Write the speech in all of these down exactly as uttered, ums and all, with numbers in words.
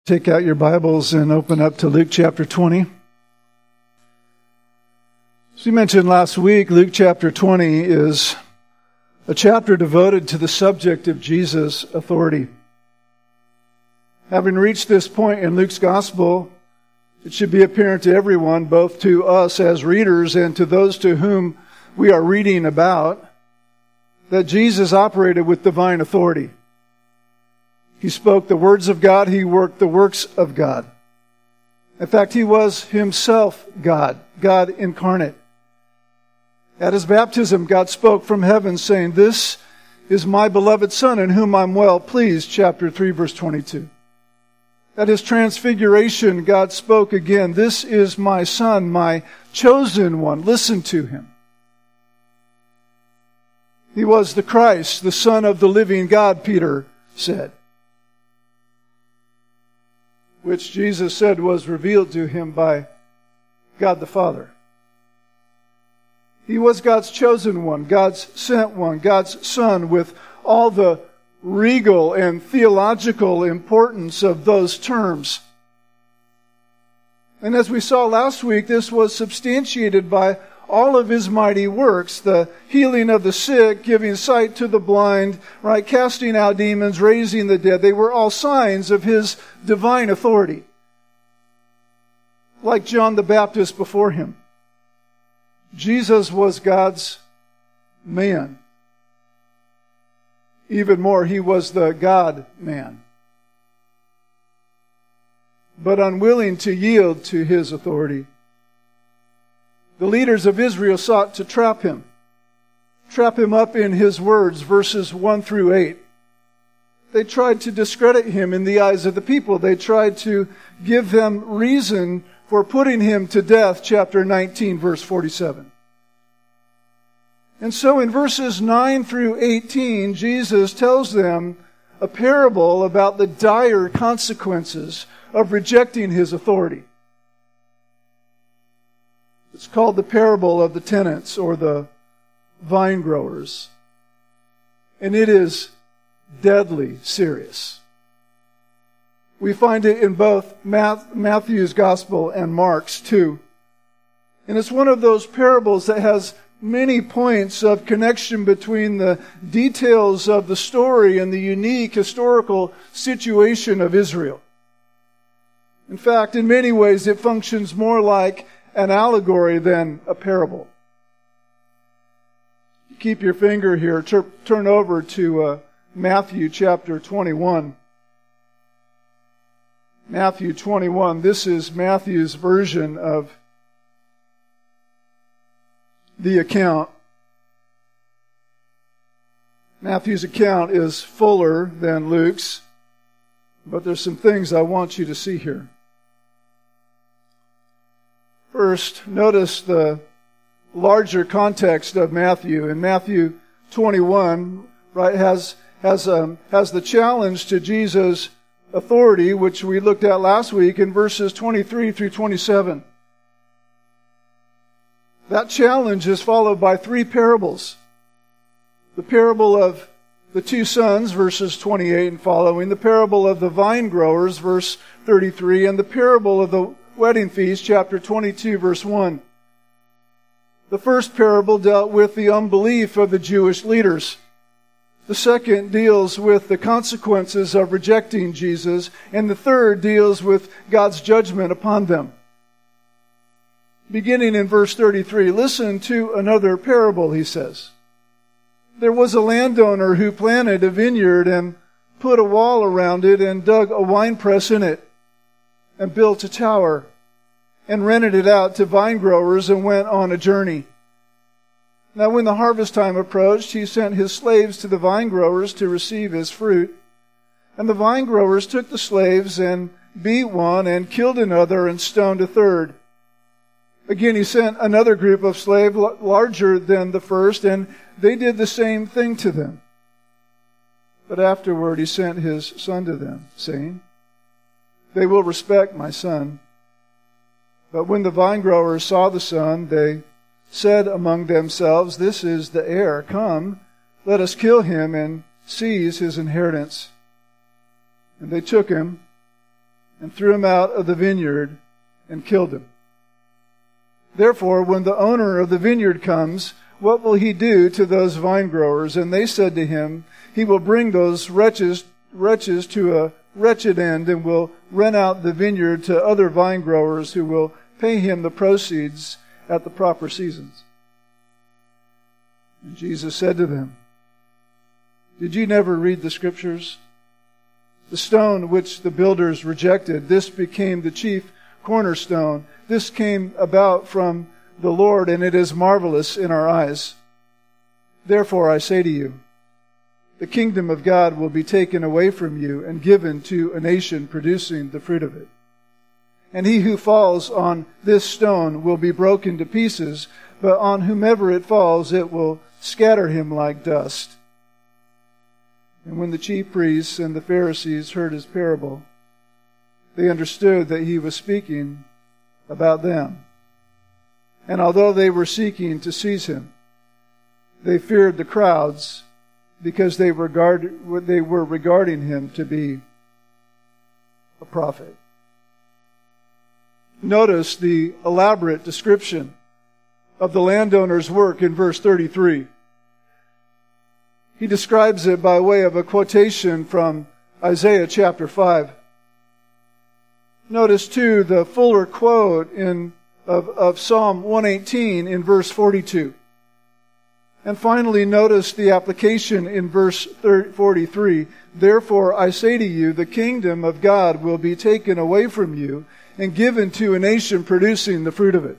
Take out your Bibles and open up to Luke chapter twenty. As we mentioned last week, Luke chapter twenty is a chapter devoted to the subject of Jesus' authority. Having reached this point in Luke's gospel, it should be apparent to everyone, both to us as readers and to those to whom we are reading about, that Jesus operated with divine authority. He spoke the words of God. He worked the works of God. In fact, he was himself God, God incarnate. At his baptism, God spoke from heaven saying, "This is my beloved Son in whom I'm well pleased," chapter three, verse twenty-two. At his transfiguration, God spoke again, "This is my Son, my chosen one. Listen to him." He was the Christ, the Son of the living God, Peter said, which Jesus said was revealed to him by God the Father. He was God's chosen one, God's sent one, God's Son, with all the regal and theological importance of those terms. And as we saw last week, this was substantiated by all of his mighty works, the healing of the sick, giving sight to the blind, right, casting out demons, raising the dead. They were all signs of his divine authority. Like John the Baptist before him, Jesus was God's man. Even more, he was the God-man, but unwilling to yield to his authority. The leaders of Israel sought to trap him, trap him up in his words, verses one through eight. They tried to discredit him in the eyes of the people. They tried to give them reason for putting him to death, chapter nineteen, verse forty-seven. And so in verses nine through eighteen, Jesus tells them a parable about the dire consequences of rejecting his authority. It's called the parable of the tenants or the vine growers. And it is deadly serious. We find it in both Matthew's gospel and Mark's too. And it's one of those parables that has many points of connection between the details of the story and the unique historical situation of Israel. In fact, in many ways, it functions more like an allegory than a parable. Keep your finger here. Turn over to uh, Matthew chapter twenty-one. Matthew twenty-one. This is Matthew's version of the account. Matthew's account is fuller than Luke's, but there's some things I want you to see here. First, notice the larger context of Matthew. In Matthew twenty-one, right, has has um, has the challenge to Jesus' authority, which we looked at last week in verses twenty-three through twenty-seven. That challenge is followed by three parables. The parable of the two sons, verses twenty-eight and following, the parable of the vine growers, verse thirty-three, and the parable of the wedding feast, chapter twenty-two, verse one. The first parable dealt with the unbelief of the Jewish leaders. The second deals with the consequences of rejecting Jesus, and the third deals with God's judgment upon them. Beginning in verse thirty-three, listen to another parable, he says. There was a landowner who planted a vineyard and put a wall around it and dug a winepress in it, and built a tower, and rented it out to vine growers and went on a journey. Now when the harvest time approached, he sent his slaves to the vine growers to receive his fruit. And the vine growers took the slaves and beat one and killed another and stoned a third. Again, he sent another group of slaves larger than the first, and they did the same thing to them. But afterward he sent his son to them, saying, "They will respect my son." But when the vine growers saw the son, they said among themselves, "This is the heir. Come, let us kill him and seize his inheritance." And they took him and threw him out of the vineyard and killed him. Therefore, when the owner of the vineyard comes, what will he do to those vine growers? And they said to him, he will bring those wretches, wretches to a wretched end and will rent out the vineyard to other vine growers who will pay him the proceeds at the proper seasons. And Jesus said to them, did you never read the Scriptures? The stone which the builders rejected, this became the chief cornerstone. This came about from the Lord, and it is marvelous in our eyes. Therefore I say to you, the kingdom of God will be taken away from you and given to a nation producing the fruit of it. And he who falls on this stone will be broken to pieces, but on whomever it falls, it will scatter him like dust. And when the chief priests and the Pharisees heard his parable, they understood that he was speaking about them. And although they were seeking to seize him, they feared the crowds because they regard, they were regarding him to be a prophet. Notice the elaborate description of the landowner's work in verse thirty-three. He describes it by way of a quotation from Isaiah chapter five. Notice too the fuller quote in of, of Psalm one eighteen in verse forty-two. And finally, notice the application in verse forty-three. Therefore, I say to you, the kingdom of God will be taken away from you and given to a nation producing the fruit of it.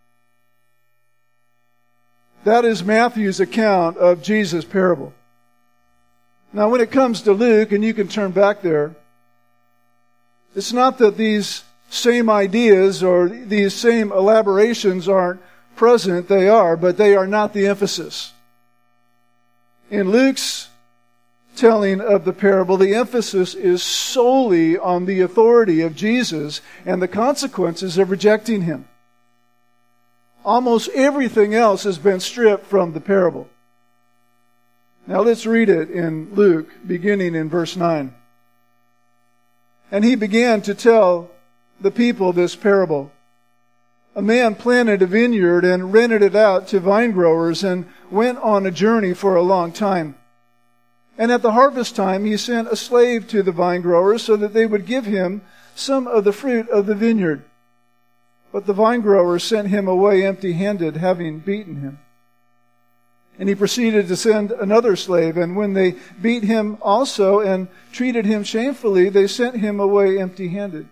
That is Matthew's account of Jesus' parable. Now, when it comes to Luke, and you can turn back there, it's not that these same ideas or these same elaborations aren't present. They are, but they are not the emphasis. In Luke's telling of the parable, the emphasis is solely on the authority of Jesus and the consequences of rejecting him. Almost everything else has been stripped from the parable. Now let's read it in Luke, beginning in verse nine. And he began to tell the people this parable. A man planted a vineyard and rented it out to vine growers and went on a journey for a long time. And at the harvest time he sent a slave to the vine growers so that they would give him some of the fruit of the vineyard. But the vine growers sent him away empty-handed, having beaten him. And he proceeded to send another slave, and when they beat him also and treated him shamefully, they sent him away empty-handed.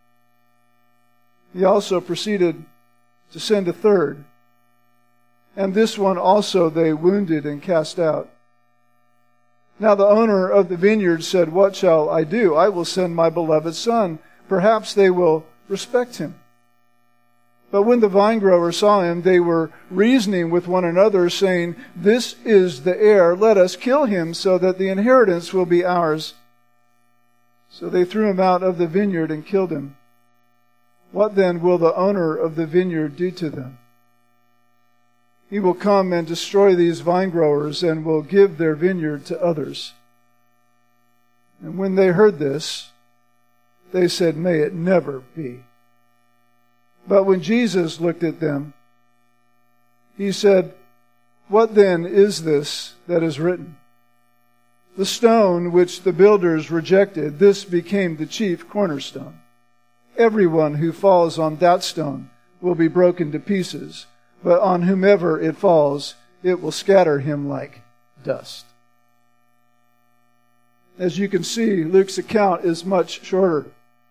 He also proceeded to send a third, and this one also they wounded and cast out. Now the owner of the vineyard said, what shall I do? I will send my beloved son. Perhaps they will respect him. But when the vine growers saw him, they were reasoning with one another, saying, this is the heir. Let us kill him so that the inheritance will be ours. So they threw him out of the vineyard and killed him. What then will the owner of the vineyard do to them? He will come and destroy these vine growers and will give their vineyard to others. And when they heard this, they said, may it never be. But when Jesus looked at them, he said, what then is this that is written? The stone which the builders rejected, this became the chief cornerstone. Everyone who falls on that stone will be broken to pieces, but on whomever it falls, it will scatter him like dust. As you can see, Luke's account is much shorter.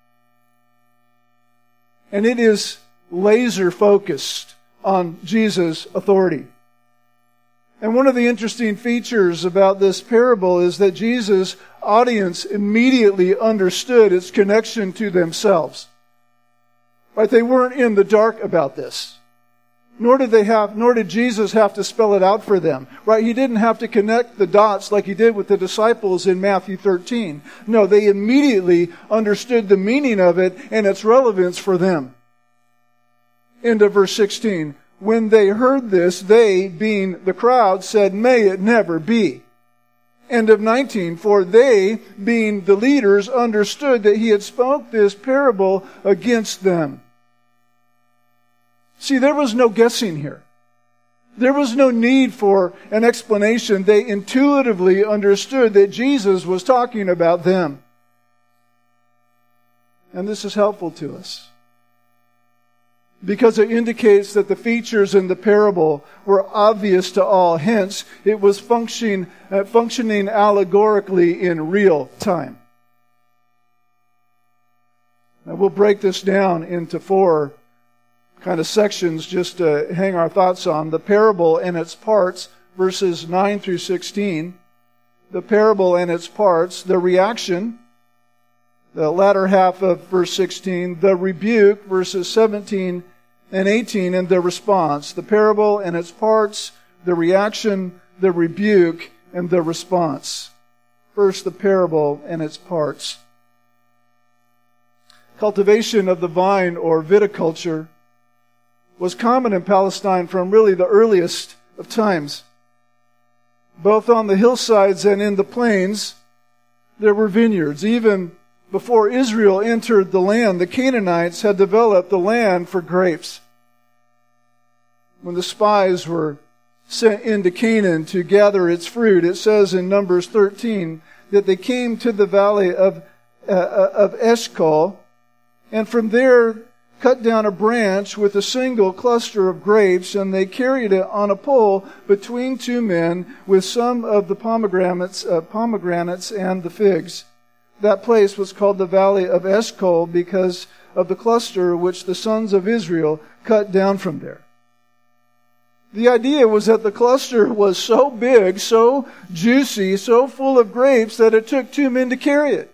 And it is laser focused on Jesus' authority. And one of the interesting features about this parable is that Jesus' audience immediately understood its connection to themselves. Right? They weren't in the dark about this. Nor did they have, nor did Jesus have to spell it out for them. Right? He didn't have to connect the dots like he did with the disciples in Matthew thirteen. No, they immediately understood the meaning of it and its relevance for them. End of verse sixteen. When they heard this, they, being the crowd, said, may it never be. End of nineteen. For they, being the leaders, understood that he had spoke this parable against them. See, there was no guessing here. There was no need for an explanation. They intuitively understood that Jesus was talking about them. And this is helpful to us, because it indicates that the features in the parable were obvious to all. Hence, it was functioning, uh, functioning allegorically in real time. Now, we'll break this down into four kind of sections just to hang our thoughts on. The parable and its parts, verses nine through sixteen. The parable and its parts. The reaction, the latter half of verse sixteen. The rebuke, verses seventeen and eighteen, and the response. The parable and its parts, the reaction, the rebuke, and the response. First, the parable and its parts. Cultivation of the vine, or viticulture, was common in Palestine from really the earliest of times. Both on the hillsides and in the plains, there were vineyards. Even before Israel entered the land, the Canaanites had developed the land for grapes. When the spies were sent into Canaan to gather its fruit, it says in Numbers thirteen that they came to the valley of, uh, of Eshcol, and from there cut down a branch with a single cluster of grapes, and they carried it on a pole between two men with some of the pomegranates, uh, pomegranates and the figs. That place was called the Valley of Eshcol because of the cluster which the sons of Israel cut down from there. The idea was that the cluster was so big, so juicy, so full of grapes that it took two men to carry it.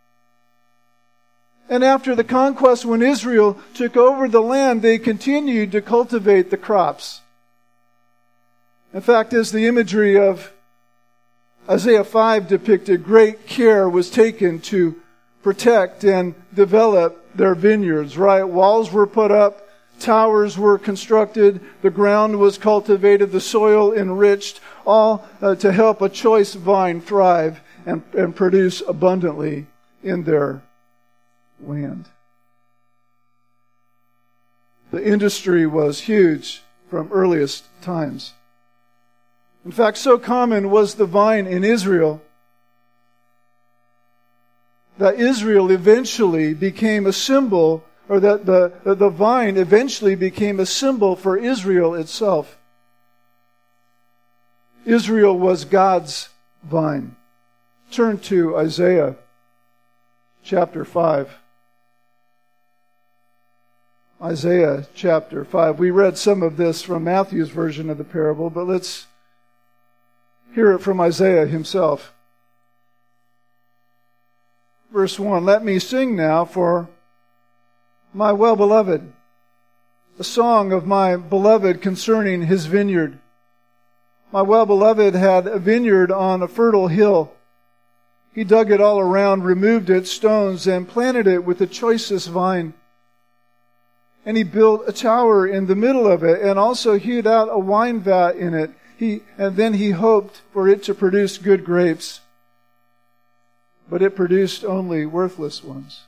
And after the conquest, when Israel took over the land, they continued to cultivate the crops. In fact, as the imagery of Isaiah five depicted, great care was taken to protect and develop their vineyards, right? Walls were put up, towers were constructed, the ground was cultivated, the soil enriched, all uh, to help a choice vine thrive and, and produce abundantly in their land. The industry was huge from earliest times. In fact, so common was the vine in Israel that Israel eventually became a symbol, or that the, the vine eventually became a symbol for Israel itself. Israel was God's vine. Turn to Isaiah chapter five. Isaiah chapter five. We read some of this from Matthew's version of the parable, but let's hear it from Isaiah himself. Verse one, let me sing now for my well-beloved, a song of my beloved concerning his vineyard. My well-beloved had a vineyard on a fertile hill. He dug it all around, removed its stones, and planted it with the choicest vine. And he built a tower in the middle of it, and also hewed out a wine vat in it. He, and then he hoped for it to produce good grapes. But it produced only worthless ones.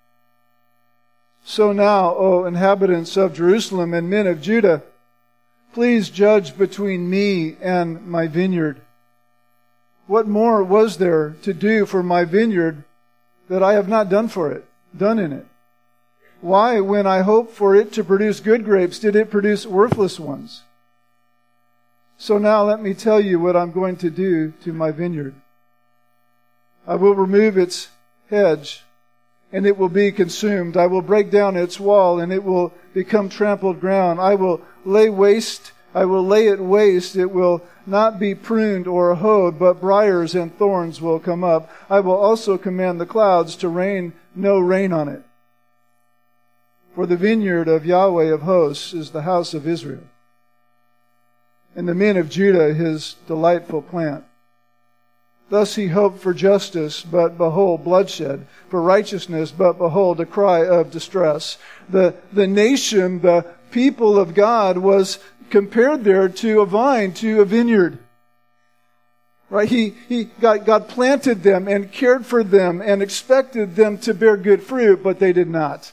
So now, O inhabitants of Jerusalem and men of Judah, please judge between me and my vineyard. What more was there to do for my vineyard that I have not done for it, done in it? Why, when I hoped for it to produce good grapes, did it produce worthless ones? So now let me tell you what I'm going to do to my vineyard. I will remove its hedge, and it will be consumed. I will break down its wall, and it will become trampled ground. I will lay waste, I will lay it waste. It will not be pruned or hoed, but briars and thorns will come up. I will also command the clouds to rain no rain on it. For the vineyard of Yahweh of hosts is the house of Israel, and the men of Judah his delightful plant. Thus he hoped for justice, but behold, bloodshed. For righteousness, but behold, a cry of distress. The, the nation, the people of God, was compared there to a vine, to a vineyard. Right? He, he, God, God planted them and cared for them and expected them to bear good fruit, but they did not.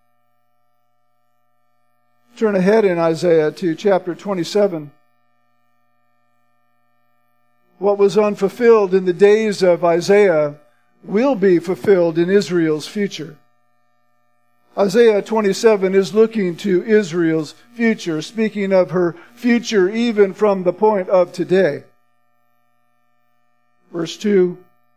Turn ahead in Isaiah to chapter twenty-seven. What was unfulfilled in the days of Isaiah will be fulfilled in Israel's future. Isaiah twenty-seven is looking to Israel's future, speaking of her future even from the point of today. Verse two,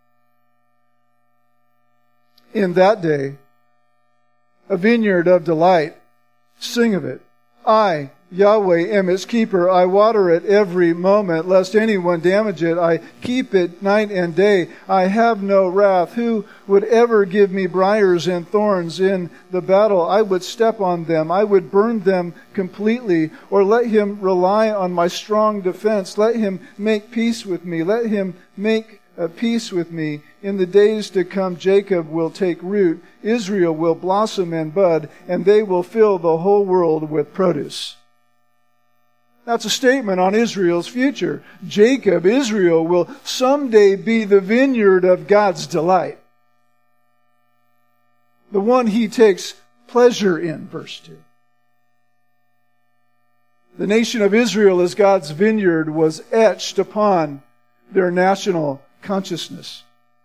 in that day, a vineyard of delight, sing of it. I, Yahweh, am its keeper. I water it every moment, lest anyone damage it. I keep it night and day. I have no wrath. Who would ever give me briars and thorns in the battle? I would step on them. I would burn them completely. Or let him rely on my strong defense. Let him make peace with me. Let him make a peace with me. In the days to come, Jacob will take root. Israel will blossom and bud, and they will fill the whole world with produce. That's a statement on Israel's future. Jacob, Israel, will someday be the vineyard of God's delight. The one he takes pleasure in, verse two. The nation of Israel as God's vineyard was etched upon their national consciousness.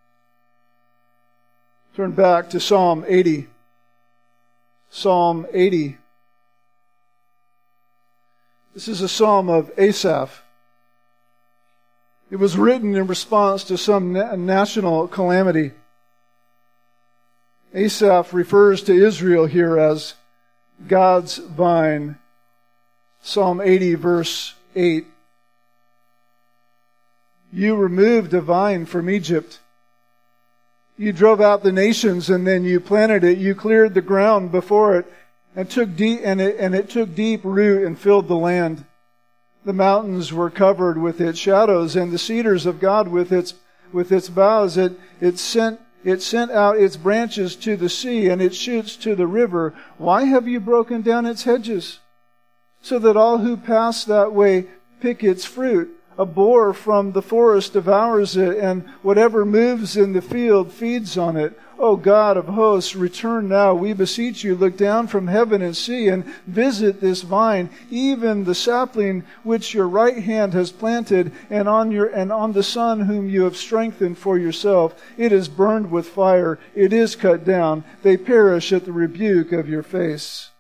Turn back to Psalm eighty. Psalm eighty. This is a psalm of Asaph. It was written in response to some na- national calamity. Asaph refers to Israel here as God's vine. Psalm eighty, verse eight. You removed a vine from Egypt. You drove out the nations and then you planted it. You cleared the ground before it and took deep and it and it took deep root and filled the land. The mountains were covered with its shadows, and the cedars of God with its with its boughs. It it sent it sent out its branches to the sea and its shoots to the river. Why have you broken down its hedges, so that all who pass that way pick its fruit? A boar from the forest devours it, and whatever moves in the field feeds on it. O God of hosts, return now, we beseech you. Look down from heaven and see, and visit this vine, even the sapling which your right hand has planted, and on your and on the son whom you have strengthened for yourself. It is burned with fire, it is cut down. They perish at the rebuke of your face.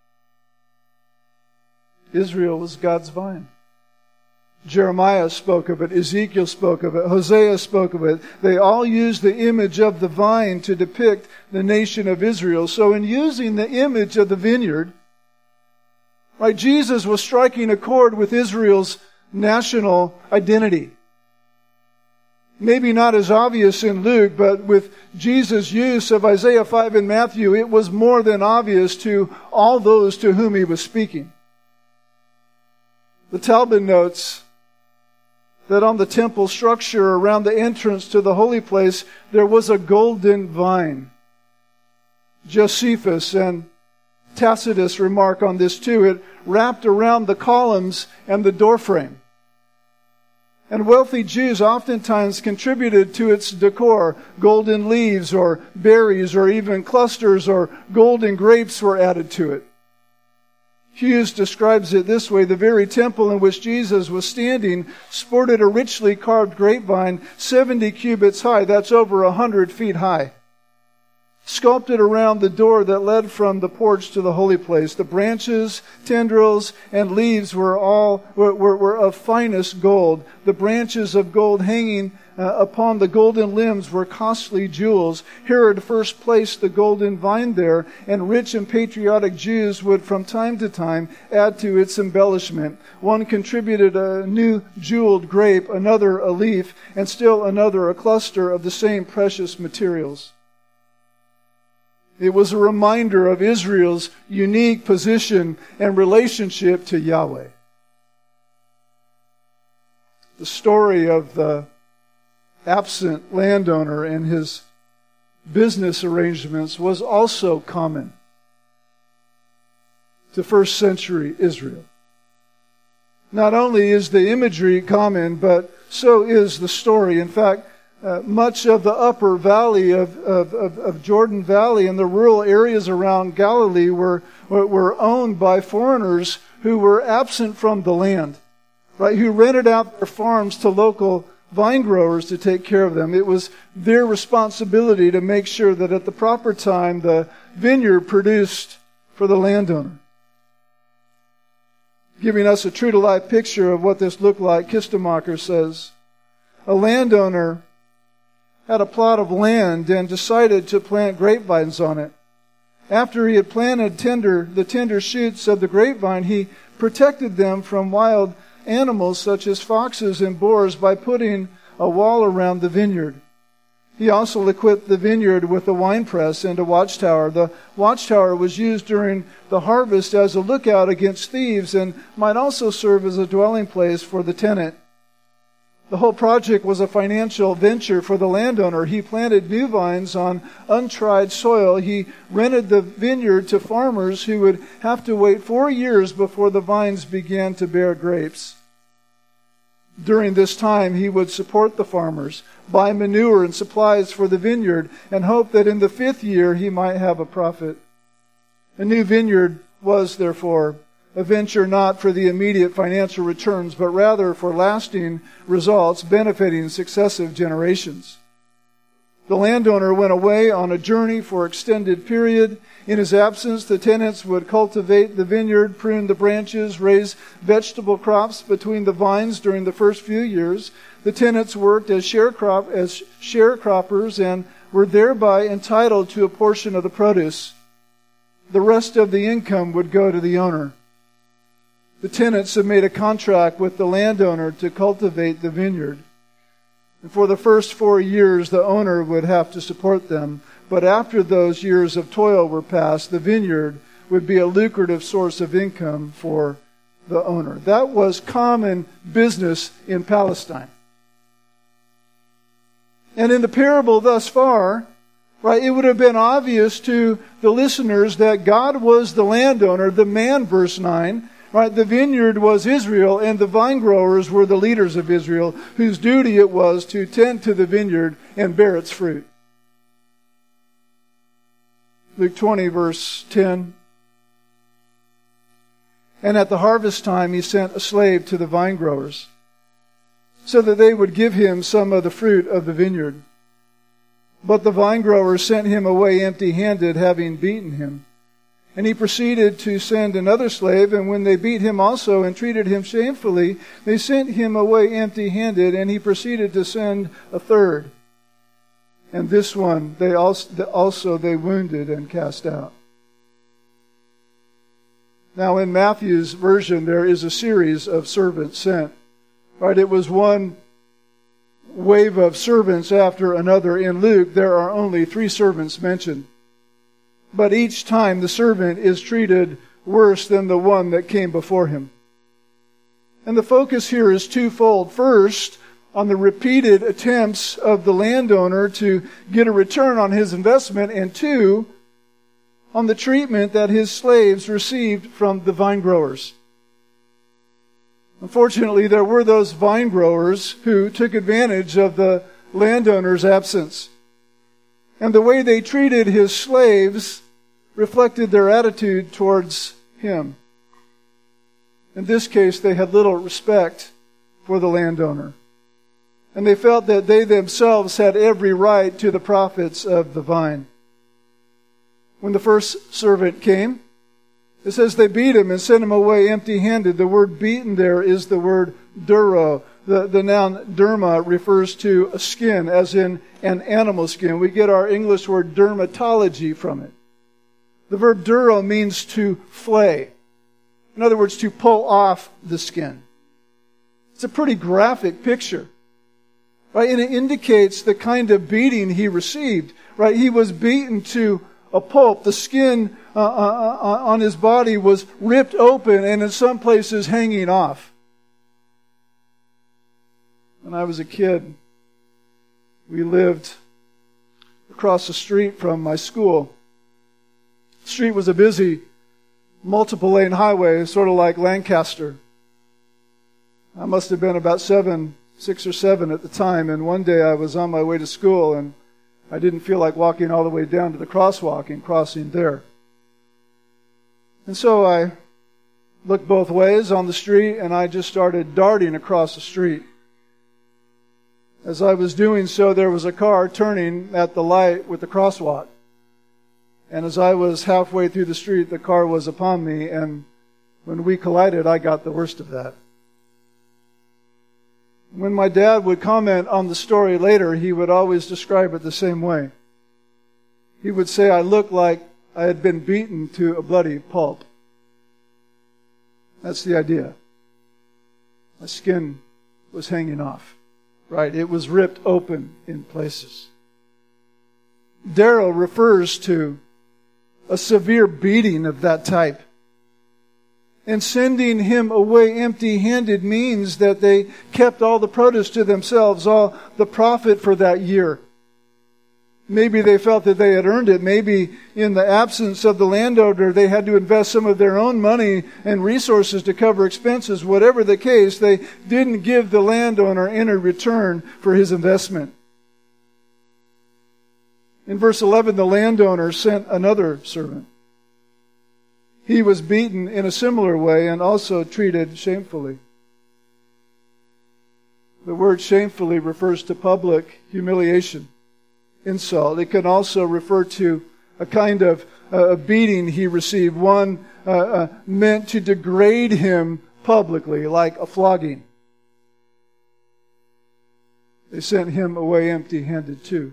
Israel was God's vine. Jeremiah spoke of it. Ezekiel spoke of it. Hosea spoke of it. They all used the image of the vine to depict the nation of Israel. So in using the image of the vineyard, right, Jesus was striking a chord with Israel's national identity. Maybe not as obvious in Luke, but with Jesus' use of Isaiah five in Matthew, it was more than obvious to all those to whom he was speaking. The Talmud notes that on the temple structure around the entrance to the holy place, there was a golden vine. Josephus and Tacitus remark on this too. It wrapped around the columns and the doorframe. And wealthy Jews oftentimes contributed to its decor. Golden leaves or berries or even clusters or golden grapes were added to it. Hughes describes it this way: the very temple in which Jesus was standing sported a richly carved grapevine seventy cubits high. That's over a hundred feet high. Sculpted around the door that led from the porch to the holy place. The branches, tendrils, and leaves were all were, were, were of finest gold. The branches of gold hanging uh, upon the golden limbs were costly jewels. Herod first placed the golden vine there, and rich and patriotic Jews would from time to time add to its embellishment. One contributed a new jeweled grape, another a leaf, and still another a cluster of the same precious materials. It was a reminder of Israel's unique position and relationship to Yahweh. The story of the absent landowner and his business arrangements was also common to first century Israel. Not only is the imagery common, but so is the story. In fact, uh, much of the upper valley of, of, of, of Jordan Valley and the rural areas around Galilee were, were owned by foreigners who were absent from the land, right? Who rented out their farms to local vine growers to take care of them. It was their responsibility to make sure that at the proper time the vineyard produced for the landowner. Giving us a true-to-life picture of what this looked like, Kistemacher says, a landowner had a plot of land and decided to plant grapevines on it. After he had planted tender, the tender shoots of the grapevine, he protected them from wild animals such as foxes and boars by putting a wall around the vineyard. He also equipped the vineyard with a winepress and a watchtower. The watchtower was used during the harvest as a lookout against thieves and might also serve as a dwelling place for the tenant. The whole project was a financial venture for the landowner. He planted new vines on untried soil. He rented the vineyard to farmers who would have to wait four years before the vines began to bear grapes. During this time, he would support the farmers, buy manure and supplies for the vineyard, and hope that in the fifth year he might have a profit. A new vineyard was, therefore, a venture not for the immediate financial returns, but rather for lasting results benefiting successive generations. The landowner went away on a journey for an extended period. In his absence, the tenants would cultivate the vineyard, prune the branches, raise vegetable crops between the vines during the first few years. The tenants worked as sharecrop as sharecroppers and were thereby entitled to a portion of the produce. The rest of the income would go to the owner. The tenants had made a contract with the landowner to cultivate the vineyard. And for the first four years, the owner would have to support them. But after those years of toil were past, the vineyard would be a lucrative source of income for the owner. That was common business in Palestine. And in the parable thus far, right, it would have been obvious to the listeners that God was the landowner, the man, verse nine. Right, the vineyard was Israel, and the vine growers were the leaders of Israel, whose duty it was to tend to the vineyard and bear its fruit. Luke twenty, verse ten. And at the harvest time he sent a slave to the vine growers, so that they would give him some of the fruit of the vineyard. But the vine growers sent him away empty-handed, having beaten him. And he proceeded to send another slave, and when they beat him also and treated him shamefully, they sent him away empty-handed, and he proceeded to send a third. And this one they also, also they wounded and cast out. Now in Matthew's version there is a series of servants sent. Right? It was one wave of servants after another. In Luke there are only three servants mentioned. But each time the servant is treated worse than the one that came before him. And the focus here is twofold. First, on the repeated attempts of the landowner to get a return on his investment, and two, on the treatment that his slaves received from the vine growers. Unfortunately, there were those vine growers who took advantage of the landowner's absence. And the way they treated his slaves reflected their attitude towards him. In this case, they had little respect for the landowner. And they felt that they themselves had every right to the profits of the vine. When the first servant came, it says they beat him and sent him away empty-handed. The word beaten there is the word duro. The, the noun derma refers to a skin, as in an animal skin. We get our English word dermatology from it. The verb duro means to flay. In other words, to pull off the skin. It's a pretty graphic picture. Right? And it indicates the kind of beating he received. Right? He was beaten to a pulp. The skin uh, uh, on his body was ripped open and in some places hanging off. When I was a kid, we lived across the street from my school. The street was a busy, multiple lane highway, sort of like Lancaster. I must have been about seven, six or seven at the time, and one day I was on my way to school, and I didn't feel like walking all the way down to the crosswalk and crossing there. And so I looked both ways on the street, and I just started darting across the street. As I was doing so, there was a car turning at the light with the crosswalk. And as I was halfway through the street, the car was upon me, and when we collided, I got the worst of that. When my dad would comment on the story later, he would always describe it the same way. He would say, I looked like I had been beaten to a bloody pulp. That's the idea. My skin was hanging off, right? It was ripped open in places. Darrow refers to a severe beating of that type. And sending him away empty-handed means that they kept all the produce to themselves, all the profit for that year. Maybe they felt that they had earned it. Maybe in the absence of the landowner, they had to invest some of their own money and resources to cover expenses. Whatever the case, they didn't give the landowner any return for his investment. In verse eleven, the landowner sent another servant. He was beaten in a similar way and also treated shamefully. The word shamefully refers to public humiliation, insult. It can also refer to a kind of uh, beating he received, one uh, uh, meant to degrade him publicly, like a flogging. They sent him away empty-handed too.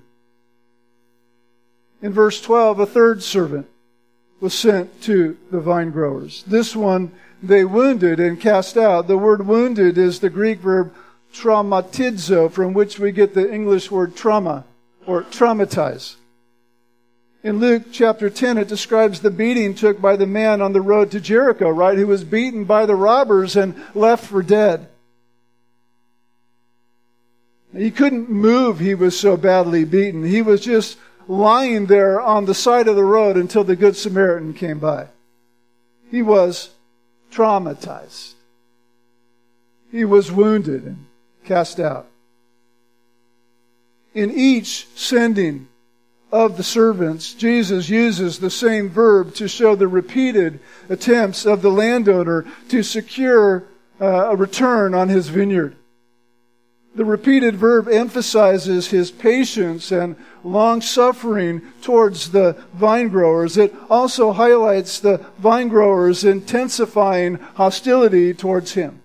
In verse twelve, a third servant was sent to the vine growers. This one they wounded and cast out. The word wounded is the Greek verb traumatizo, from which we get the English word trauma, or traumatize. In Luke chapter ten, it describes the beating took by the man on the road to Jericho, right, who was beaten by the robbers and left for dead. He couldn't move, he was so badly beaten. He was just lying there on the side of the road until the Good Samaritan came by. He was traumatized. He was wounded and cast out. In each sending of the servants, Jesus uses the same verb to show the repeated attempts of the landowner to secure uh, a return on his vineyard. The repeated verb emphasizes his patience and long-suffering towards the vine growers. It also highlights the vine growers' intensifying hostility towards him.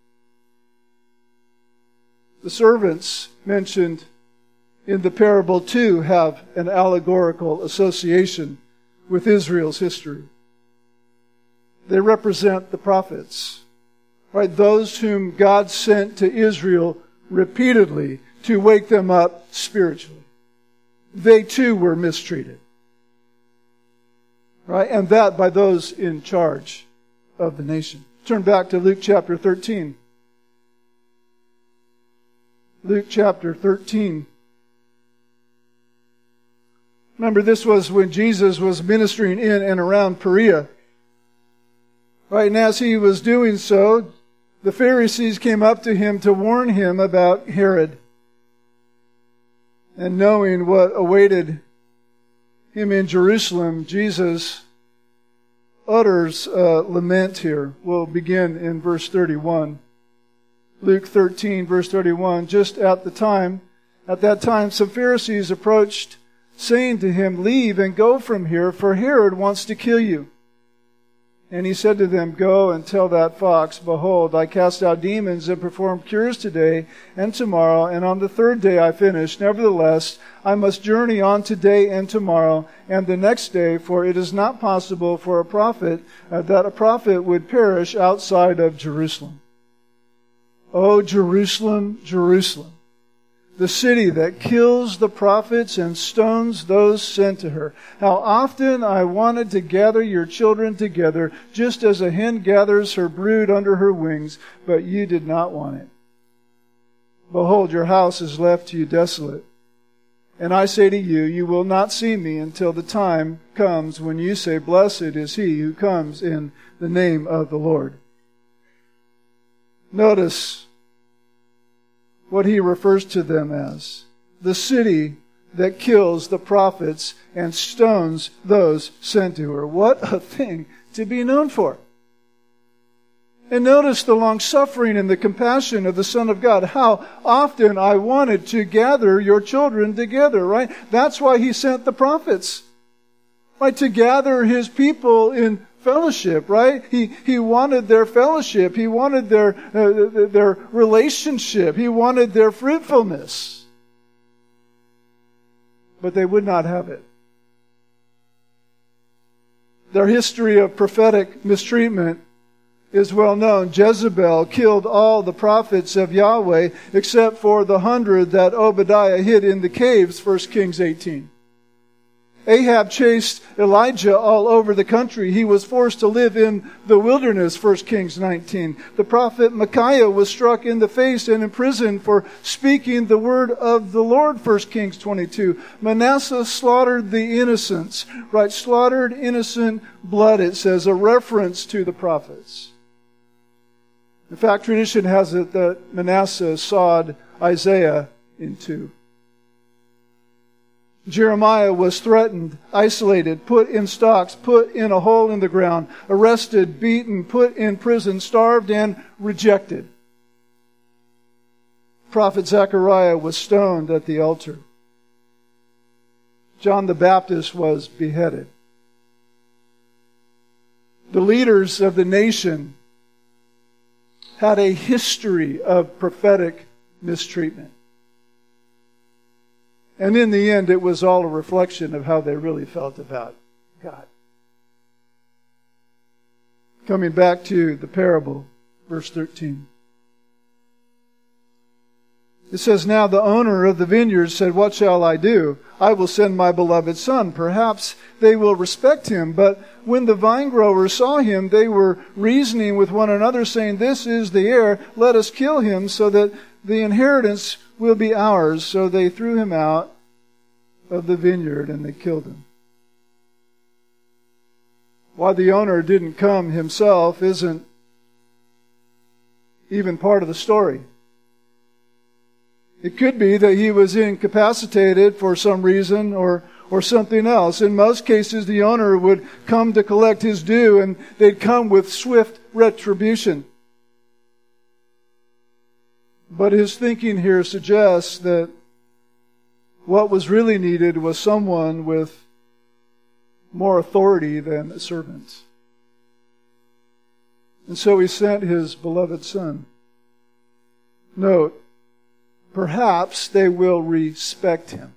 The servants mentioned in the parable too have an allegorical association with Israel's history. They represent the prophets, right? Those whom God sent to Israel repeatedly to wake them up spiritually. They too were mistreated. Right? And that by those in charge of the nation. Turn back to Luke chapter thirteen. Luke chapter thirteen. Remember, this was when Jesus was ministering in and around Perea. Right? And as he was doing so, the Pharisees came up to him to warn him about Herod. And knowing what awaited him in Jerusalem, Jesus utters a lament here. We'll begin in verse thirty-one. Luke thirteen, verse thirty-one. Just at the time, at that time, some Pharisees approached, saying to him, "Leave and go from here, for Herod wants to kill you." And he said to them, "Go and tell that fox, behold, I cast out demons and perform cures today and tomorrow, and on the third day I finish. Nevertheless, I must journey on today and tomorrow and the next day, for it is not possible for a prophet uh, that a prophet would perish outside of Jerusalem. O Jerusalem, Jerusalem, the city that kills the prophets and stones those sent to her. How often I wanted to gather your children together, just as a hen gathers her brood under her wings, but you did not want it. Behold, your house is left to you desolate. And I say to you, you will not see me until the time comes when you say, Blessed is he who comes in the name of the Lord." Notice what he refers to them as. The city that kills the prophets and stones those sent to her. What a thing to be known for. And notice the long-suffering and the compassion of the Son of God. How often I wanted to gather your children together, right? That's why he sent the prophets, right? To gather his people in fellowship, right? He he wanted their fellowship. He wanted their uh, their relationship. He wanted their fruitfulness. But they would not have it. Their history of prophetic mistreatment is well known. Jezebel killed all the prophets of Yahweh except for the hundred that Obadiah hid in the caves, First Kings eighteen. Ahab chased Elijah all over the country. He was forced to live in the wilderness, First Kings nineteen. The prophet Micaiah was struck in the face and imprisoned for speaking the word of the Lord, First Kings twenty-two. Manasseh slaughtered the innocents, right? Slaughtered innocent blood, it says, a reference to the prophets. In fact, tradition has it that Manasseh sawed Isaiah in two. Jeremiah was threatened, isolated, put in stocks, put in a hole in the ground, arrested, beaten, put in prison, starved, and rejected. Prophet Zechariah was stoned at the altar. John the Baptist was beheaded. The leaders of the nation had a history of prophetic mistreatment. And in the end, it was all a reflection of how they really felt about God. Coming back to the parable, verse thirteen. It says, "Now the owner of the vineyard said, 'What shall I do? I will send my beloved son. Perhaps they will respect him.' But when the vinegrowers saw him, they were reasoning with one another, saying, 'This is the heir. Let us kill him so that the inheritance will be ours.' So they threw him out of the vineyard and they killed him." Why the owner didn't come himself isn't even part of the story. It could be that he was incapacitated for some reason or, or something else. In most cases, the owner would come to collect his due and they'd come with swift retribution. But his thinking here suggests that what was really needed was someone with more authority than a servant. And so he sent his beloved son. Note, perhaps they will respect him.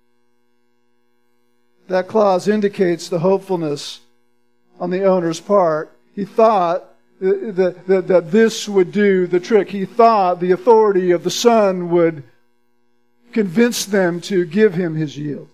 That clause indicates the hopefulness on the owner's part. He thought that, that, that this would do the trick. He thought the authority of the son would convince them to give him his yield.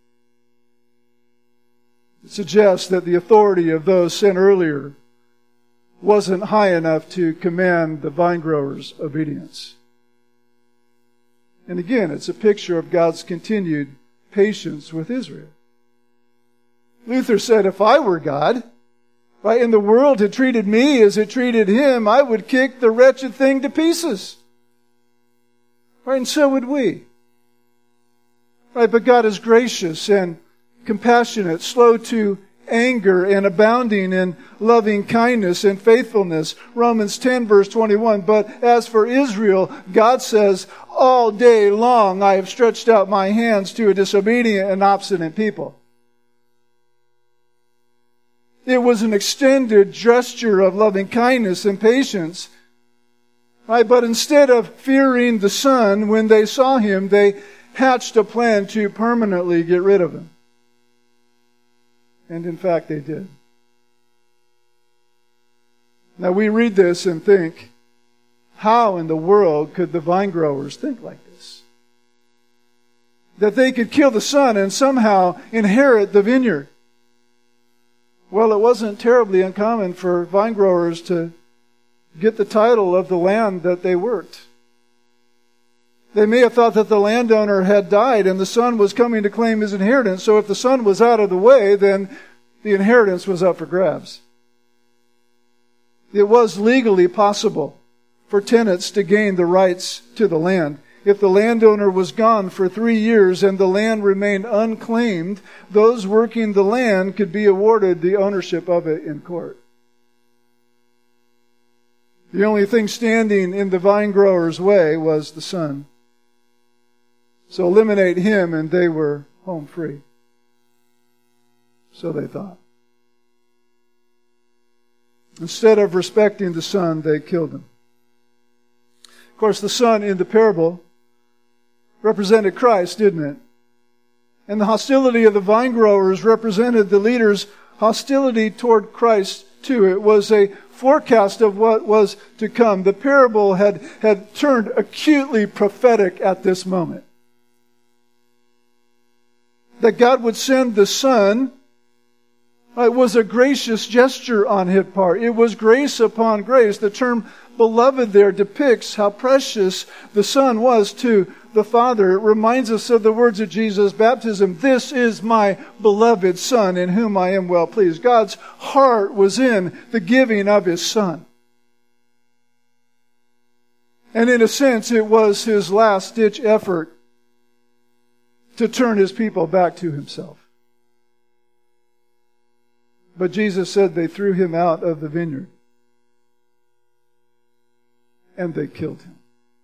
It suggests that the authority of those sent earlier wasn't high enough to command the vinegrowers' obedience. And again, it's a picture of God's continued patience with Israel. Luther said, if I were God, right, and the world had treated me as it treated him, I would kick the wretched thing to pieces. Right, and so would we. Right, but God is gracious and compassionate, slow to anger, and abounding in loving kindness and faithfulness. Romans ten verse twenty-one, "But as for Israel, God says, all day long I have stretched out my hands to a disobedient and obstinate people." It was an extended gesture of loving kindness and patience. Right? But instead of fearing the Son when they saw him, they hatched a plan to permanently get rid of him. And in fact, they did. Now we read this and think, how in the world could the vine growers think like this? That they could kill the son and somehow inherit the vineyard. Well, it wasn't terribly uncommon for vine growers to get the title of the land that they worked. They may have thought that the landowner had died and the son was coming to claim his inheritance. So if the son was out of the way, then the inheritance was up for grabs. It was legally possible for tenants to gain the rights to the land. If the landowner was gone for three years and the land remained unclaimed, those working the land could be awarded the ownership of it in court. The only thing standing in the vine grower's way was the son. So eliminate him and they were home free. So they thought. Instead of respecting the son, they killed him. Of course, the son in the parable represented Christ, didn't it? And the hostility of the vine growers represented the leaders' hostility toward Christ too. It was a forecast of what was to come. The parable had, had turned acutely prophetic at this moment. That God would send the Son, it was a gracious gesture on His part. It was grace upon grace. The term beloved there depicts how precious the Son was to the Father. It reminds us of the words of Jesus' baptism. This is my beloved Son in whom I am well pleased. God's heart was in the giving of His Son. And in a sense, it was His last-ditch effort to turn His people back to Himself. But Jesus said they threw Him out of the vineyard. And they killed Him.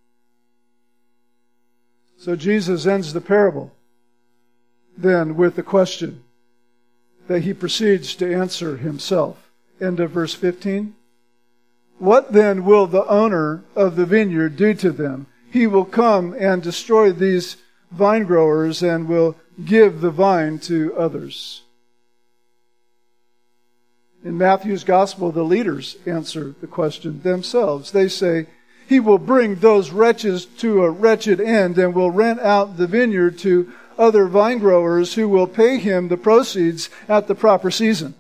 So Jesus ends the parable then with the question that He proceeds to answer Himself. End of verse fifteen. What then will the owner of the vineyard do to them? He will come and destroy these vine growers and will give the vine to others. In Matthew's gospel, the leaders answer the question themselves. They say, He will bring those wretches to a wretched end and will rent out the vineyard to other vine growers who will pay Him the proceeds at the proper season.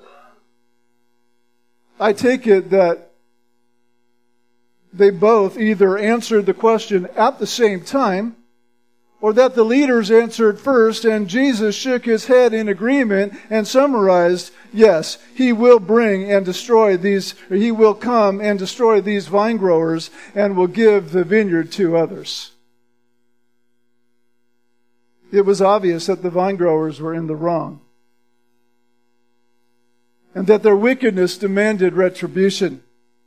I take it that they both either answered the question at the same time, or that the leaders answered first and Jesus shook His head in agreement and summarized, yes, He will bring and destroy these, or He will come and destroy these vine growers and will give the vineyard to others. It was obvious that the vine growers were in the wrong and that their wickedness demanded retribution.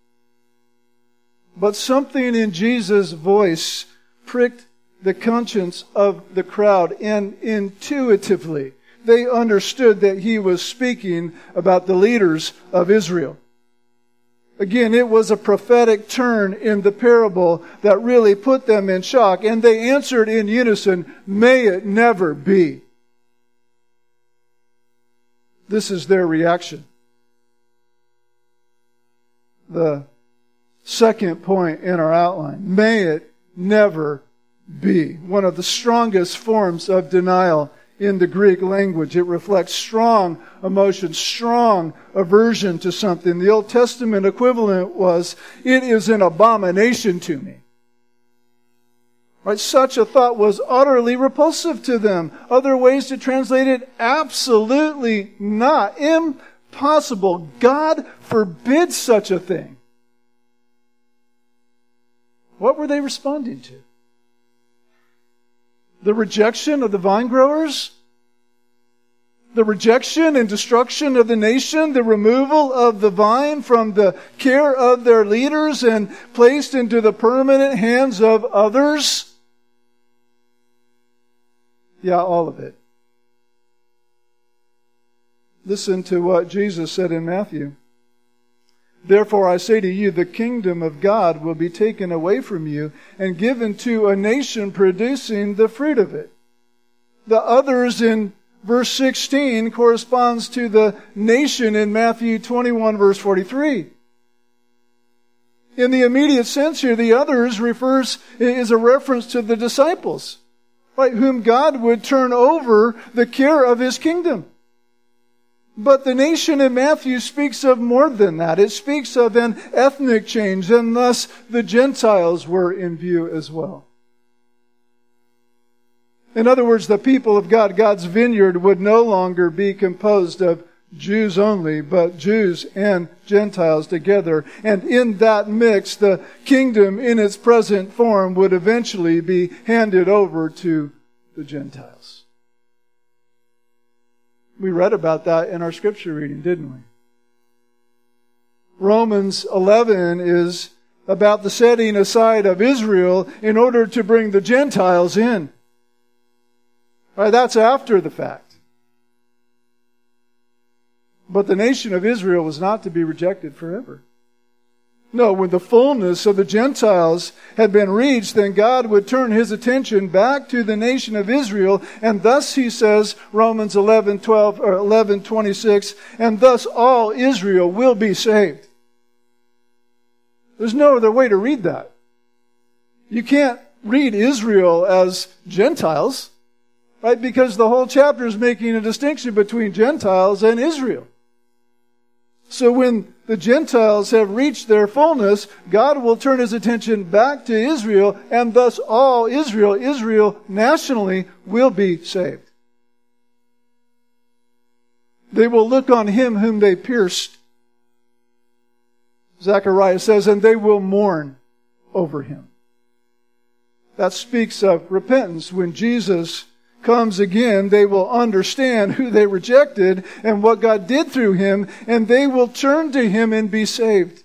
But something in Jesus' voice pricked the conscience of the crowd, and intuitively they understood that He was speaking about the leaders of Israel. Again, it was a prophetic turn in the parable that really put them in shock, and they answered in unison, "May it never be." This is their reaction. The second point in our outline, may it never be. One of the strongest forms of denial in the Greek language. It reflects strong emotion, strong aversion to something. The Old Testament equivalent was, it is an abomination to me. Right? Such a thought was utterly repulsive to them. Other ways to translate it, absolutely not. Impossible. God forbid such a thing. What were they responding to? The rejection of the vine growers? The rejection and destruction of the nation? The removal of the vine from the care of their leaders and placed into the permanent hands of others? Yeah, all of it. Listen to what Jesus said in Matthew. Therefore I say to you, the kingdom of God will be taken away from you and given to a nation producing the fruit of it. The others in verse sixteen corresponds to the nation in Matthew twenty-one verse forty-three. In the immediate sense here, the others refers, is a reference to the disciples, right, whom God would turn over the care of His kingdom. But the nation in Matthew speaks of more than that. It speaks of an ethnic change, and thus the Gentiles were in view as well. In other words, the people of God, God's vineyard, would no longer be composed of Jews only, but Jews and Gentiles together. And in that mix, the kingdom in its present form would eventually be handed over to the Gentiles. We read about that in our scripture reading, didn't we? Romans eleven is about the setting aside of Israel in order to bring the Gentiles in. Right, that's after the fact. But the nation of Israel was not to be rejected forever. No, when the fullness of the Gentiles had been reached, then God would turn His attention back to the nation of Israel, and thus He says, Romans eleven twelve or eleven twenty-six, and thus all Israel will be saved. There's no other way to read that. You can't read Israel as Gentiles, right? Because the whole chapter is making a distinction between Gentiles and Israel. So when the Gentiles have reached their fullness, God will turn His attention back to Israel, and thus all Israel, Israel nationally, will be saved. They will look on Him whom they pierced. Zechariah says, and they will mourn over Him. That speaks of repentance. When Jesus comes again, they will understand who they rejected and what God did through Him, and they will turn to Him and be saved.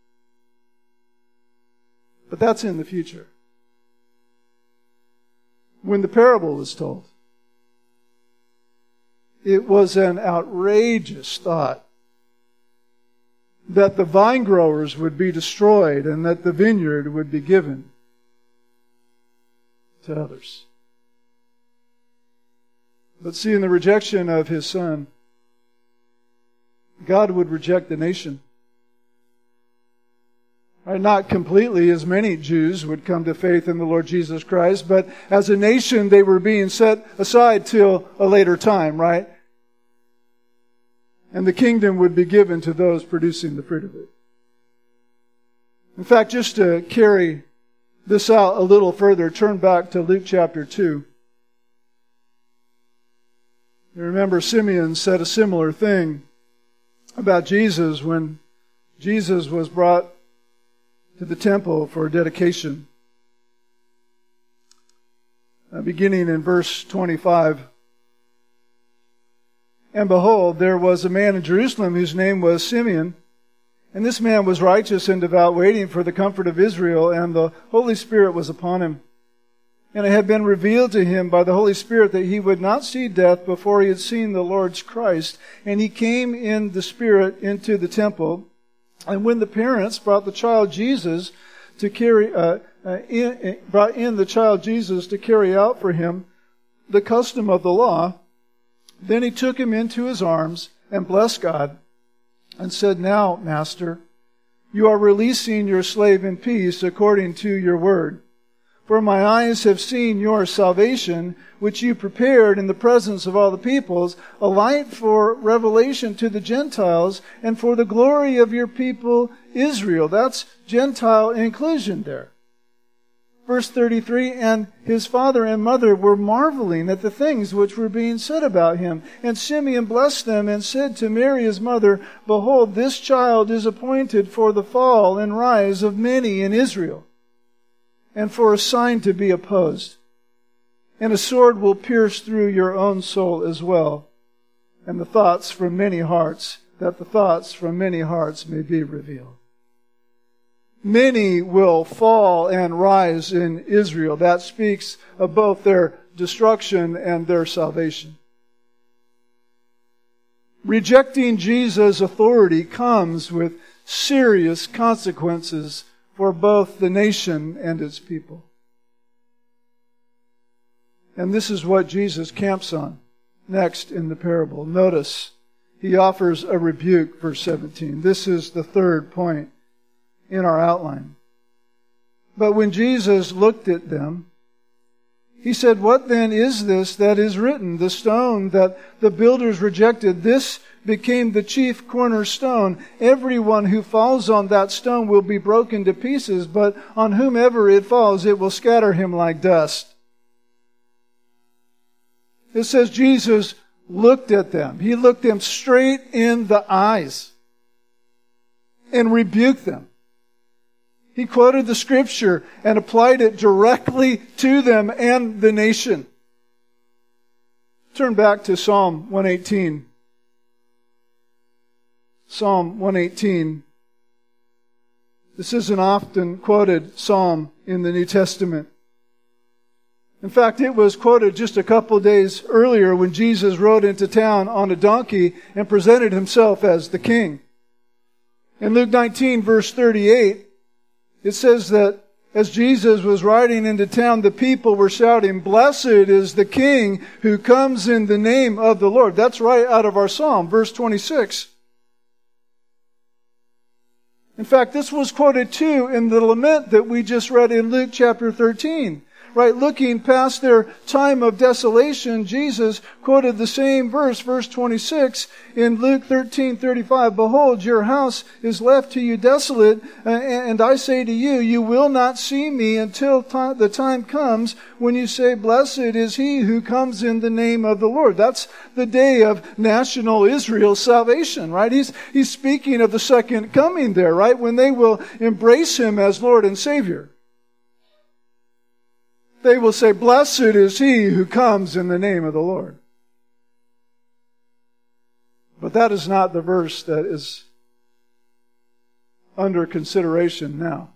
But that's in the future. When the parable was told, it was an outrageous thought that the vine growers would be destroyed and that the vineyard would be given to others. But see, in the rejection of His Son, God would reject the nation. Right? Not completely, as many Jews would come to faith in the Lord Jesus Christ, but as a nation they were being set aside till a later time, right? And the kingdom would be given to those producing the fruit of it. In fact, just to carry this out a little further, turn back to Luke chapter two. You remember Simeon said a similar thing about Jesus when Jesus was brought to the temple for dedication. Uh, beginning in verse twenty-five. And behold, there was a man in Jerusalem whose name was Simeon. And this man was righteous and devout, waiting for the comfort of Israel, and the Holy Spirit was upon him. And it had been revealed to him by the Holy Spirit that he would not see death before he had seen the Lord's Christ. And he came in the Spirit into the temple. And when the parents brought the child Jesus to carry, uh, uh, in, brought in the child Jesus to carry out for him the custom of the law, then he took him into his arms and blessed God and said, Now, Master, you are releasing your slave in peace according to your word. For my eyes have seen your salvation, which you prepared in the presence of all the peoples, a light for revelation to the Gentiles and for the glory of your people Israel. That's Gentile inclusion there. Verse thirty-three, and his father and mother were marveling at the things which were being said about him. And Simeon blessed them and said to Mary his mother, Behold, this child is appointed for the fall and rise of many in Israel, and for a sign to be opposed. And a sword will pierce through your own soul as well, and the thoughts from many hearts, that the thoughts from many hearts may be revealed. Many will fall and rise in Israel. That speaks of both their destruction and their salvation. Rejecting Jesus' authority comes with serious consequences for both the nation and its people. And this is what Jesus camps on next in the parable. Notice, he offers a rebuke, verse seventeen. This is the third point in our outline. But when Jesus looked at them, he said, What then is this that is written? The stone that the builders rejected, this became the chief cornerstone. Everyone who falls on that stone will be broken to pieces, but on whomever it falls, it will scatter him like dust. It says Jesus looked at them. He looked them straight in the eyes and rebuked them. He quoted the scripture and applied it directly to them and the nation. Turn back to Psalm one eighteen. Psalm one eighteen. This is an often quoted psalm in the New Testament. In fact, it was quoted just a couple days earlier when Jesus rode into town on a donkey and presented himself as the king. In Luke nineteen, verse thirty-eight, it says that as Jesus was riding into town, the people were shouting, "Blessed is the King who comes in the name of the Lord." That's right out of our psalm, verse twenty-six. In fact, this was quoted too in the lament that we just read in Luke chapter thirteen. Right, looking past their time of desolation, Jesus quoted the same verse, verse twenty-six, in Luke thirteen thirty-five. "Behold, your house is left to you desolate, and I say to you, you will not see me until the time comes when you say, 'Blessed is he who comes in the name of the Lord.'" That's the day of national Israel's salvation, right? He's, he's speaking of the second coming there, right? When they will embrace him as Lord and Savior. They will say, "Blessed is he who comes in the name of the Lord." But that is not the verse that is under consideration now.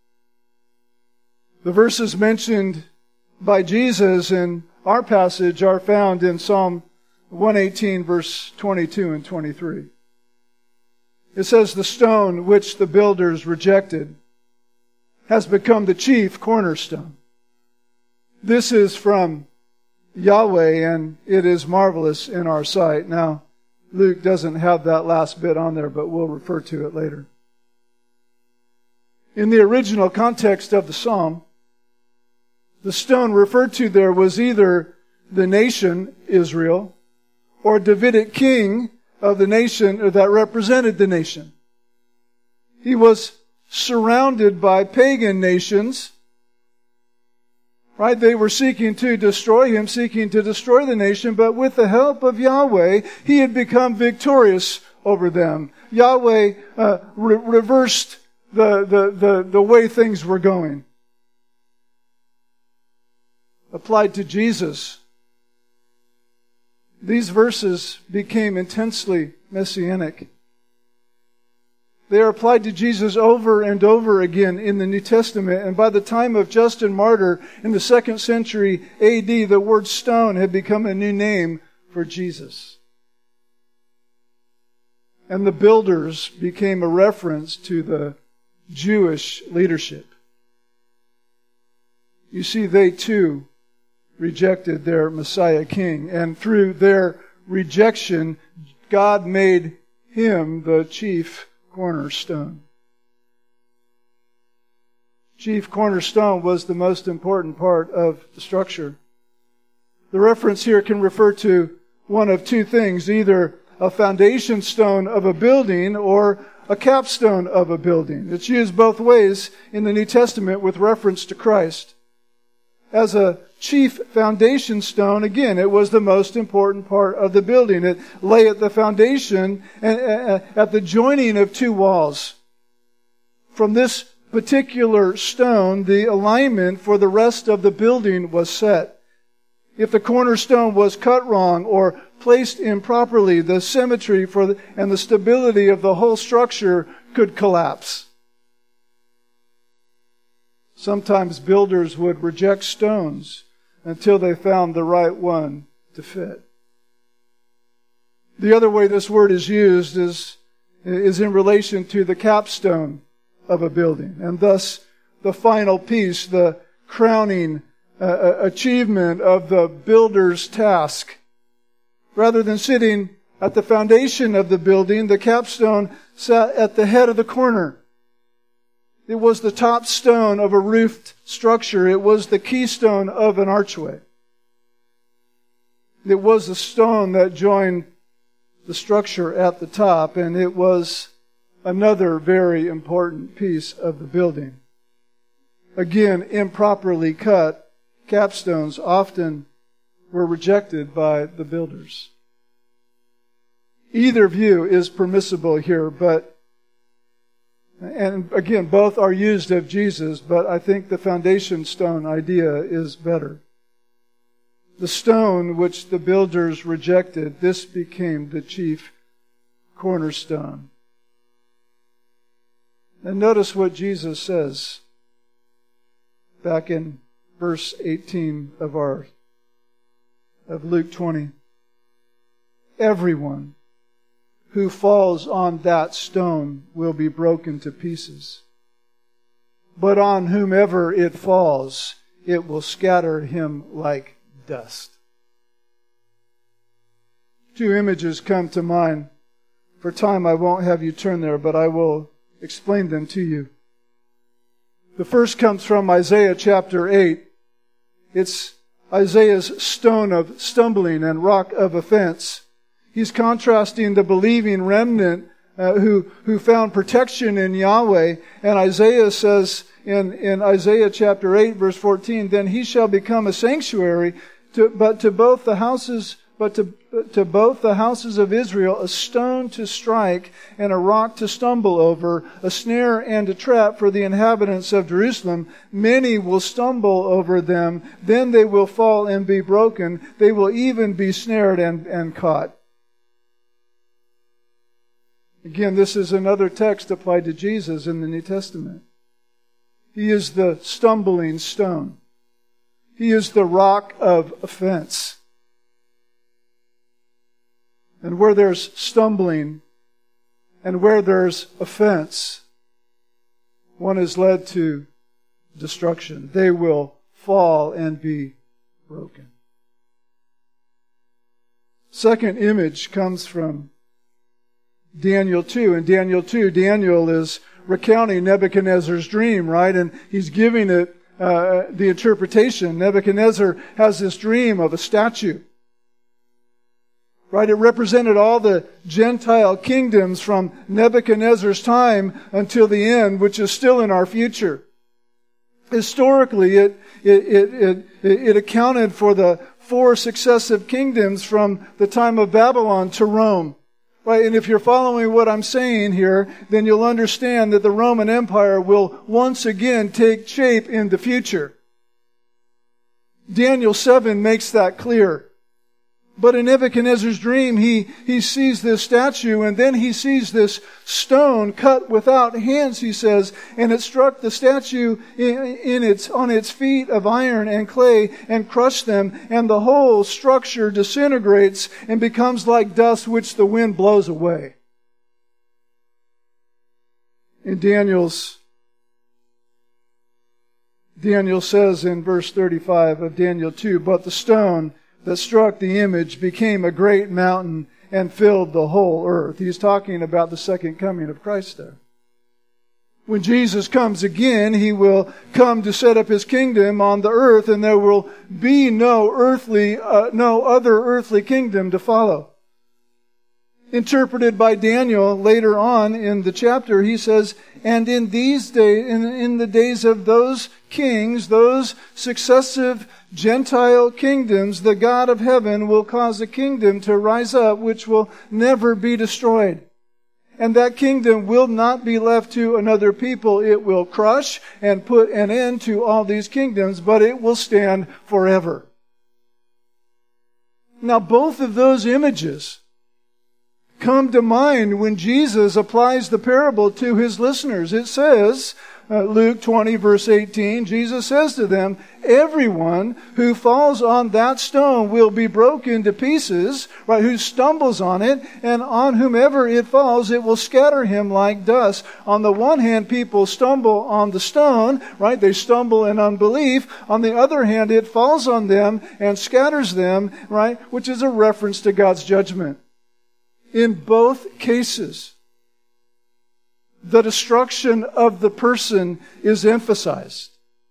The verses mentioned by Jesus in our passage are found in Psalm one eighteen, verse twenty-two and twenty-three. It says, "The stone which the builders rejected has become the chief cornerstone. This is from Yahweh, and it is marvelous in our sight." Now, Luke doesn't have that last bit on there, but we'll refer to it later. In the original context of the psalm, the stone referred to there was either the nation, Israel, or Davidic king of the nation, or that represented the nation. He was surrounded by pagan nations. Right? They were seeking to destroy him, seeking to destroy the nation, but with the help of Yahweh, he had become victorious over them. Yahweh uh, re- reversed the, the, the, the way things were going. Applied to Jesus, these verses became intensely messianic. They are applied to Jesus over and over again in the New Testament. And by the time of Justin Martyr in the second century A D, the word stone had become a new name for Jesus. And the builders became a reference to the Jewish leadership. You see, they too rejected their Messiah King. And through their rejection, God made him the chief cornerstone. Chief cornerstone was the most important part of the structure. The reference here can refer to one of two things, either a foundation stone of a building or a capstone of a building. It's used both ways in the New Testament with reference to Christ. As a chief foundation stone, again, it was the most important part of the building. It lay at the foundation and at the joining of two walls. From this particular stone, the alignment for the rest of the building was set. If the cornerstone was cut wrong or placed improperly, the symmetry for the, and the stability of the whole structure could collapse. Sometimes builders would reject stones until they found the right one to fit. The other way this word is used is, is in relation to the capstone of a building, and thus the final piece, the crowning uh, achievement of the builder's task. Rather than sitting at the foundation of the building, the capstone sat at the head of the corner. It was the top stone of a roofed structure. It was the keystone of an archway. It was the stone that joined the structure at the top, and it was another very important piece of the building. Again, improperly cut capstones often were rejected by the builders. Either view is permissible here, but, and again, both are used of Jesus, but I think the foundation stone idea is better. The stone which the builders rejected, this became the chief cornerstone. And notice what Jesus says back in verse eighteen of our of Luke twenty. Everyone who falls on that stone will be broken to pieces. But on whomever it falls, it will scatter him like dust. Two images come to mind. For time, I won't have you turn there, but I will explain them to you. The first comes from Isaiah chapter eight. It's Isaiah's stone of stumbling and rock of offense. He's contrasting the believing remnant uh, who, who found protection in Yahweh. And Isaiah says in, in Isaiah chapter eight, verse fourteen, then he shall become a sanctuary, to, but to both the houses, but to, to both the houses of Israel, a stone to strike and a rock to stumble over, a snare and a trap for the inhabitants of Jerusalem. Many will stumble over them. Then they will fall and be broken. They will even be snared and, and caught. Again, this is another text applied to Jesus in the New Testament. He is the stumbling stone. He is the rock of offense. And where there's stumbling and where there's offense, one is led to destruction. They will fall and be broken. Second image comes from Daniel two. In Daniel two, Daniel is recounting Nebuchadnezzar's dream, right? And he's giving it uh, the interpretation. Nebuchadnezzar has this dream of a statue. Right? It represented all the Gentile kingdoms from Nebuchadnezzar's time until the end, which is still in our future. Historically, it, it, it, it, it accounted for the four successive kingdoms from the time of Babylon to Rome. Right? And if you're following what I'm saying here, then you'll understand that the Roman Empire will once again take shape in the future. Daniel seven makes that clear. But in Nebuchadnezzar's dream, he, he sees this statue, and then he sees this stone cut without hands, he says, and it struck the statue in, in its, on its feet of iron and clay and crushed them, and the whole structure disintegrates and becomes like dust which the wind blows away. In Daniel's, Daniel says in verse thirty-five of Daniel two, but the stone that struck the image became a great mountain and filled the whole earth. He's talking about the second coming of Christ there. When Jesus comes again, He will come to set up His kingdom on the earth, and there will be no earthly, uh, no other earthly kingdom to follow. Interpreted by Daniel later on in the chapter, he says, and in these days, in, in the days of those kings, those successive Gentile kingdoms, the God of heaven will cause a kingdom to rise up which will never be destroyed. And that kingdom will not be left to another people. It will crush and put an end to all these kingdoms, but it will stand forever. Now, both of those images come to mind when Jesus applies the parable to His listeners. It says, uh, Luke twenty verse eighteen, Jesus says to them, everyone who falls on that stone will be broken to pieces, right, who stumbles on it, and on whomever it falls, it will scatter him like dust. On the one hand, people stumble on the stone, right, they stumble in unbelief. On the other hand, it falls on them and scatters them, right, which is a reference to God's judgment. In both cases, the destruction of the person is emphasized.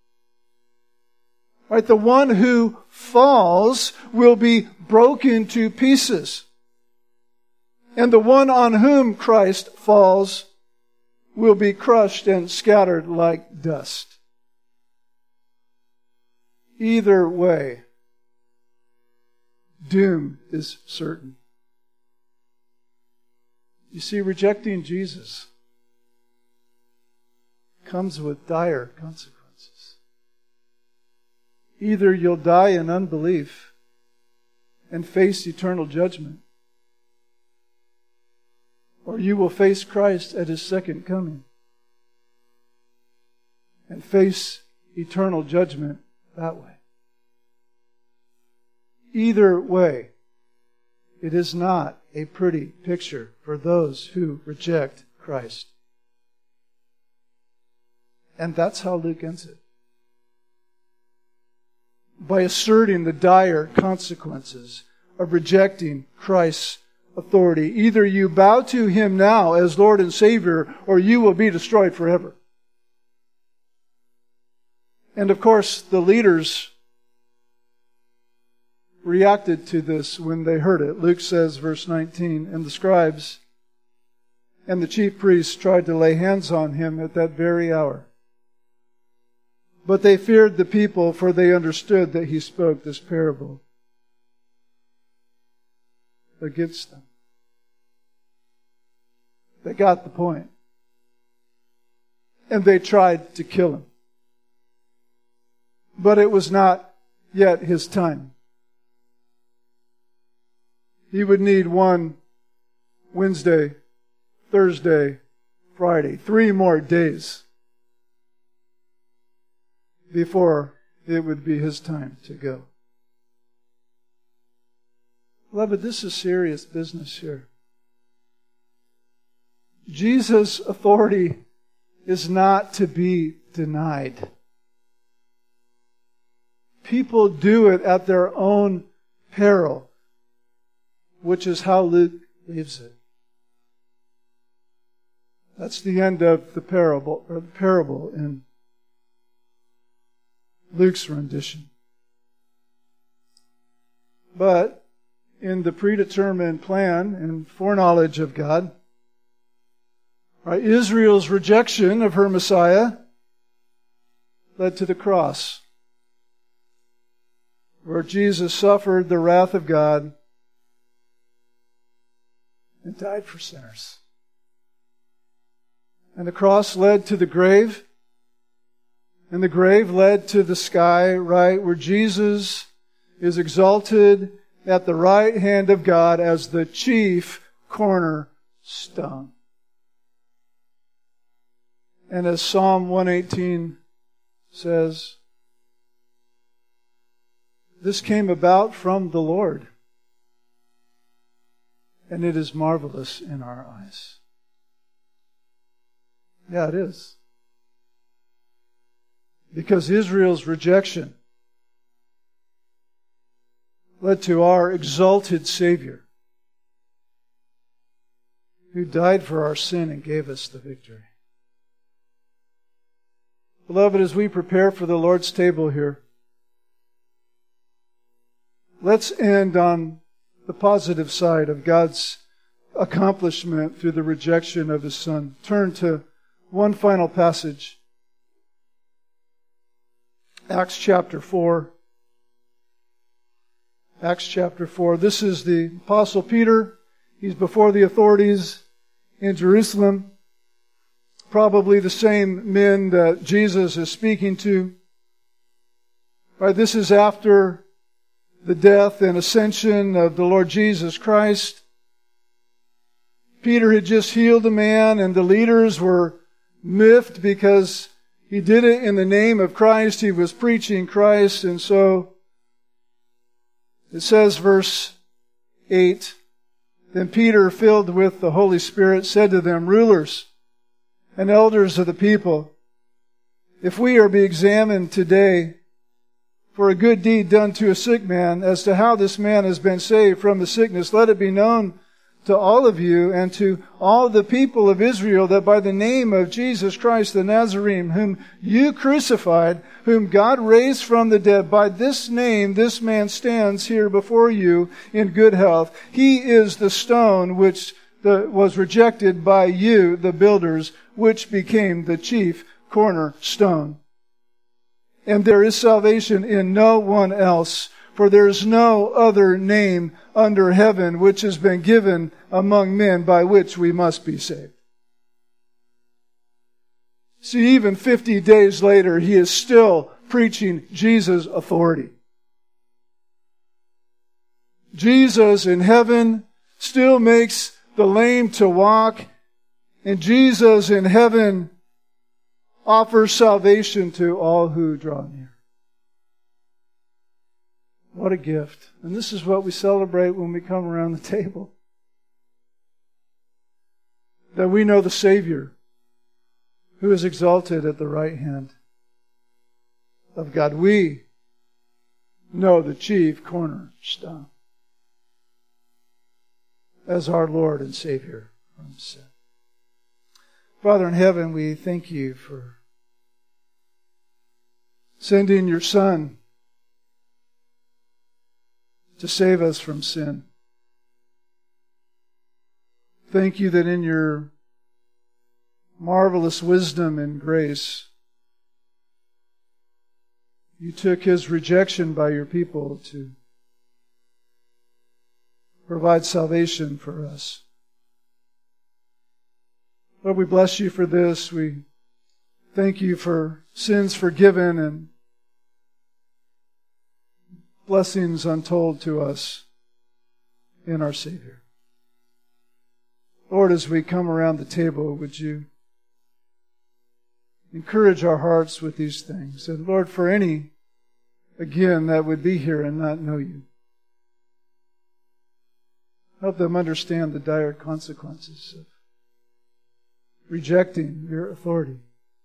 Right? The one who falls will be broken to pieces. And the one on whom Christ falls will be crushed and scattered like dust. Either way, doom is certain. You see, rejecting Jesus comes with dire consequences. Either you'll die in unbelief and face eternal judgment, or you will face Christ at His second coming and face eternal judgment that way. Either way, it is not a pretty picture for those who reject Christ. And that's how Luke ends it. By asserting the dire consequences of rejecting Christ's authority. Either you bow to Him now as Lord and Savior, or you will be destroyed forever. And of course, the leaders reacted to this when they heard it. Luke says, verse nineteen, and the scribes and the chief priests tried to lay hands on Him at that very hour. But they feared the people, for they understood that He spoke this parable against them. They got the point. And they tried to kill Him. But it was not yet His time. He would need one Wednesday, Thursday, Friday, three more days before it would be His time to go. Beloved, this is serious business here. Jesus' authority is not to be denied. People do it at their own peril, which is how Luke leaves it. That's the end of the parable, or the parable in Luke's rendition. But in the predetermined plan and foreknowledge of God, right, Israel's rejection of her Messiah led to the cross, where Jesus suffered the wrath of God and died for sinners. And the cross led to the grave, and the grave led to the sky, right, where Jesus is exalted at the right hand of God as the chief cornerstone. And as Psalm one eighteen says, this came about from the Lord, and it is marvelous in our eyes. Yeah, it is. Because Israel's rejection led to our exalted Savior, who died for our sin and gave us the victory. Beloved, as we prepare for the Lord's table here, let's end on the positive side of God's accomplishment through the rejection of His Son. Turn to one final passage. Acts chapter four. Acts chapter four. This is the Apostle Peter. He's before the authorities in Jerusalem. Probably the same men that Jesus is speaking to. Right, this is after the death and ascension of the Lord Jesus Christ. Peter had just healed a man, and the leaders were miffed because he did it in the name of Christ. He was preaching Christ. And so it says, verse eight, then Peter, filled with the Holy Spirit, said to them, rulers and elders of the people, if we are be examined today for a good deed done to a sick man, as to how this man has been saved from the sickness, let it be known to all of you and to all the people of Israel that by the name of Jesus Christ the Nazarene, whom you crucified, whom God raised from the dead, by this name this man stands here before you in good health. He is the stone which the, was rejected by you, the builders, which became the chief cornerstone. And there is salvation in no one else, for there is no other name under heaven which has been given among men by which we must be saved. See, even fifty days later, he is still preaching Jesus' authority. Jesus in heaven still makes the lame to walk, and Jesus in heaven offers salvation to all who draw near. What a gift. And this is what we celebrate when we come around the table. That we know the Savior who is exalted at the right hand of God. We know the chief cornerstone as our Lord and Savior from sin. Father in heaven, we thank you for sending your Son to save us from sin. Thank you that in your marvelous wisdom and grace, you took his rejection by your people to provide salvation for us. Lord, we bless you for this. We thank you for sins forgiven and blessings untold to us in our Savior. Lord, as we come around the table, would you encourage our hearts with these things? And Lord, for any, again, that would be here and not know you, help them understand the dire consequences of rejecting your authority.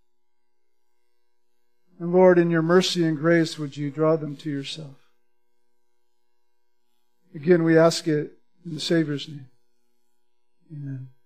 And Lord, in your mercy and grace, would you draw them to yourself? Again, we ask it in the Savior's name. Amen.